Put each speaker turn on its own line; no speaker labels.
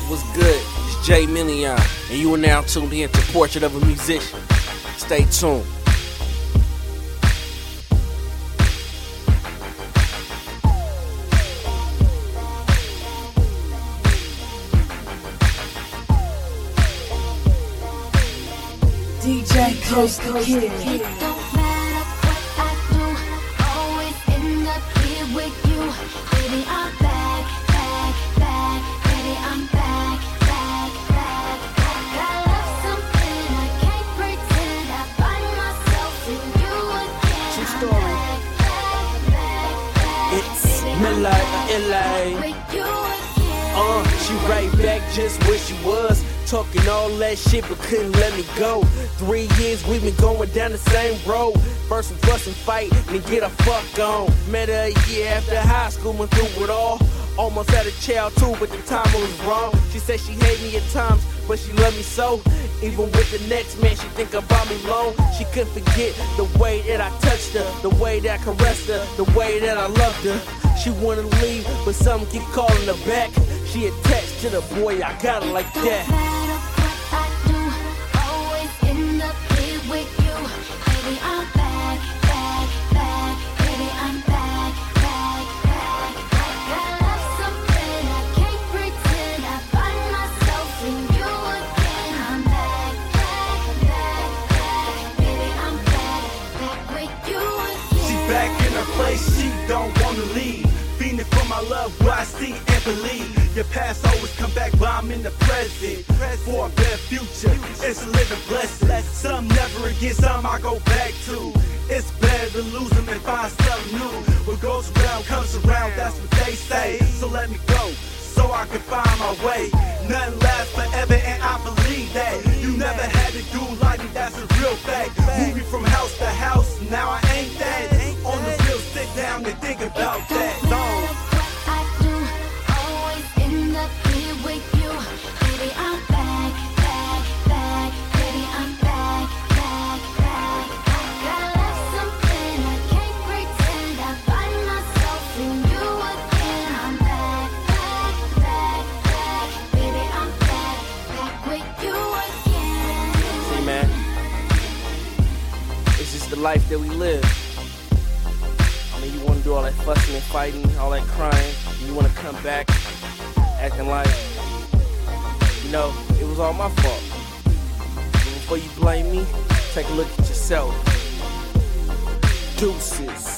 What's good? It's Jay Million, and you are now tuned in to Portrait of a Musician. Stay tuned.
DJ Coast Kid.
It don't matter what I do, always end up here with you. Baby, I'm back. Baby, I'm back. I love something I can't pretend. I find myself in you again.
True story. It's LA.
With you again.
She right back just where she was. Talking all that shit but couldn't let me go. 3 years we been going down the same road. First we fuss and fight, then get a fuck on. Met her a year after high school, went through it all. Almost had a child too, but the time was wrong. She said she hate me at times, but she love me so. Even with the next man, she think about me long. She couldn't forget the way that I touched her, the way that I caressed her, the way that I loved her. She wanna leave, but something keep calling her back. She attached to the boy, I got her like that.
No matter what I do, always end up here with you. Baby, I'm back. Baby, I'm back. I love something I can't pretend. I find myself in you again. I'm back. Baby, I'm back with you again.
She back in her place, she don't wanna leave. Fiending for my love, what I see and believe. Your past always come back, but I'm in the present. For a better future, it's a living blessing. Some never again, some I go back to. It's better to lose them and find something new. What goes around comes around, that's what they say. So let me go, so I can find my way. Nothing lasts forever, and I believe that. You never had to do like me, that's a real fact. Moving from house to house, now I ain't that. On the real, sit down and think about that.
No matter what I do, always end up here with you. Baby, I'm back. Baby, I'm back. I love something I can't pretend. I find myself in you again. I'm back. Baby, I'm back with you again.
See, man, it's just the life that we live. I mean, you want to do all that fussing and fighting, all that crying, and you want to come back acting like, you know, it was all my fault. But before you blame me, take a look at yourself. Deuces.